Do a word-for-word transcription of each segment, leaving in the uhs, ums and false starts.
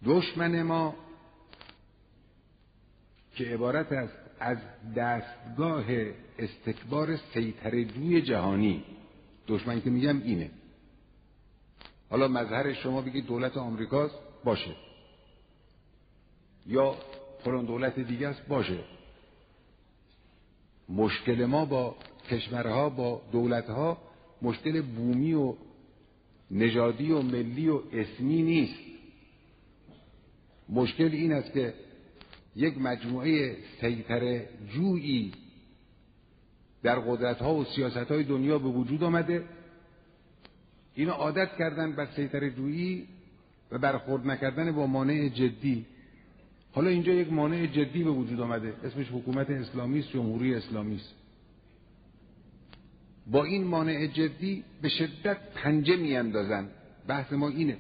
دشمن ما که عبارت است از دستگاه استکبار سیطره‌جوی جهانی، دشمن که میگم اینه. حالا مظهر شما بگید دولت آمریکاست، باشه، یا فلان دولت دیگه است، باشه. مشکل ما با کشورها، با دولتها، مشکل بومی و نژادی و ملی و اسمی نیست. مشکل این است که یک مجموعه سیطره جویی در قدرت‌ها و سیاست‌های دنیا به وجود آمده. اینا عادت کردن بر سیطره جویی و برخورد نکردن با مانع جدی. حالا اینجا یک مانع جدی به وجود آمده، اسمش حکومت اسلامی است، جمهوری اسلامی است. با این مانع جدی به شدت پنجه میاندازن. بحث ما اینه.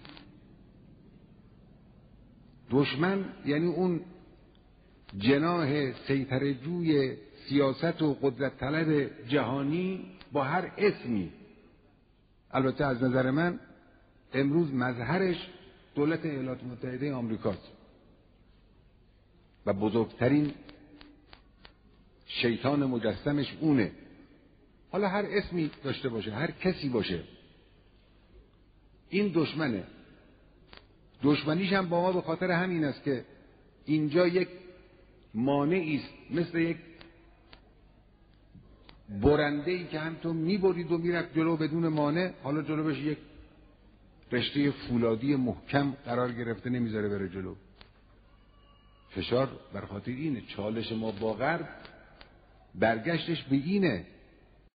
دشمن یعنی اون جناح سیطره جوی سیاست و قدرت طلب جهانی با هر اسمی. البته از نظر من امروز مظهرش دولت ایالات متحده آمریکاست و بزرگترین شیطان مجسمش اونه. حالا هر اسمی داشته باشه، هر کسی باشه، این دشمنه. دشمنیش هم با ما به خاطر همین است که اینجا یک مانعی است، مثل یک برنده‌ای که هم تو میبرید و میرفت جلو بدون مانع، حالا جلو بهش یک رشته فولادی محکم قرار گرفته، نمیذاره بره جلو. فشار بر خاطر اینه. چالش ما با غرب برگشتش به اینه